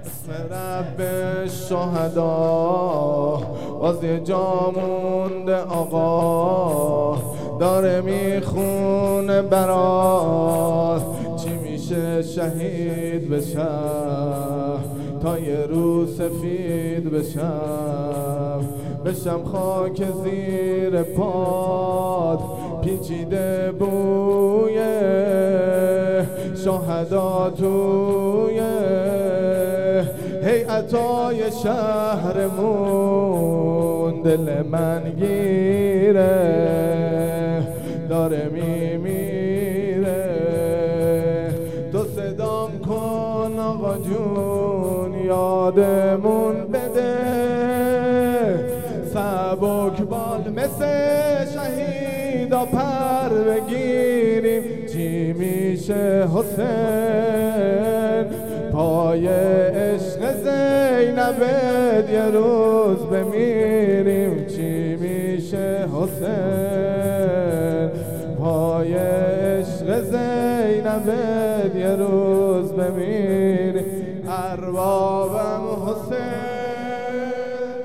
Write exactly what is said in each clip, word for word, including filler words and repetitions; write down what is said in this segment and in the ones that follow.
اسم رب شهدا باز یه جا مونده آقا داره میخونه برات چی میشه شهید بشم تا یه روز سفید بشم بشم خاک زیر پاد پیچیده بوی شهدا توی هیئتای شهرمون دل من گیره داره میمیره تو صدام کن آقا جون یادمون بده سبک بال مثل شهیدا پر بگیریم چی میشه حسین پای عشق زینبت یه روز بمیریم چی میشه حسین پای عشق زینبت یه روز بمیریم اربابم حسین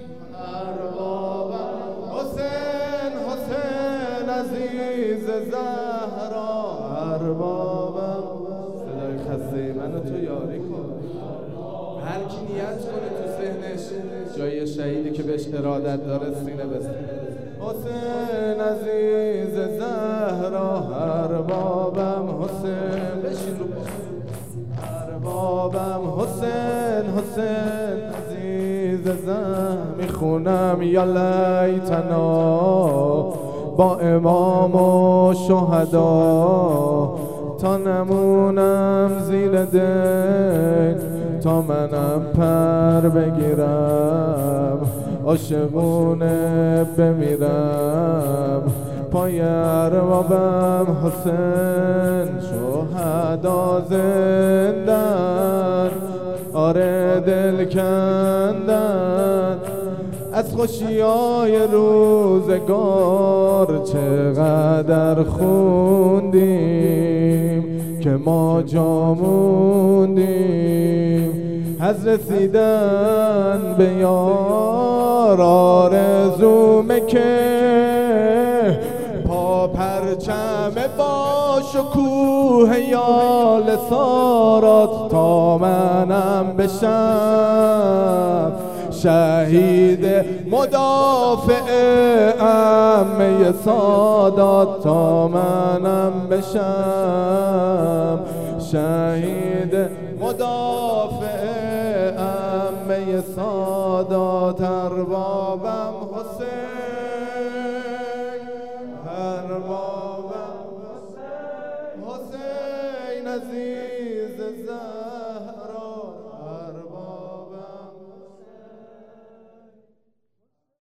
اربابم حسین حسین عزیز زهرا اربابم صدای خسته منو تو یاری کن هر کی نیت کنه تو ذهنش جای شهیدی که بهش ارادت داره سینه بزنه حسین عزیز زهرا اربابم حسین بشین رو اربابم حسین حسین عزیز زهرا میخونم یا لیتنا با امام و شهدا تا نمونم زیر دل تا منم پر بگیرم عاشقونه بمیرم پای اربابم حسین شهدا زندن آره دل کندن از خوشیای روزگار چقدر خوندیم که ما جا موندیم از رسیدن به یار آرزومه که پا پرچم باش و کوه یال سارات تا منم بشم شهید مدافع عمه سادات تا منم بشم شهید مدافع عمه سادات اربابم حسین